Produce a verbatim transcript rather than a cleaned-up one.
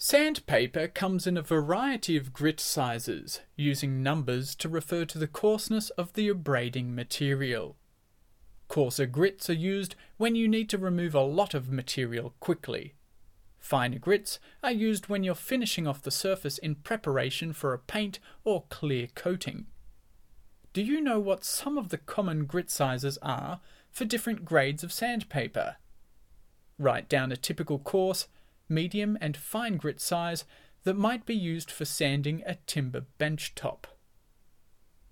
Sandpaper comes in a variety of grit sizes, using numbers to refer to the coarseness of the abrading material. Coarser grits are used when you need to remove a lot of material quickly. Finer grits are used when you're finishing off the surface in preparation for a paint or clear coating. Do you know what some of the common grit sizes are for different grades of sandpaper? Write down a typical coarse, medium and fine grit size that might be used for sanding a timber bench top.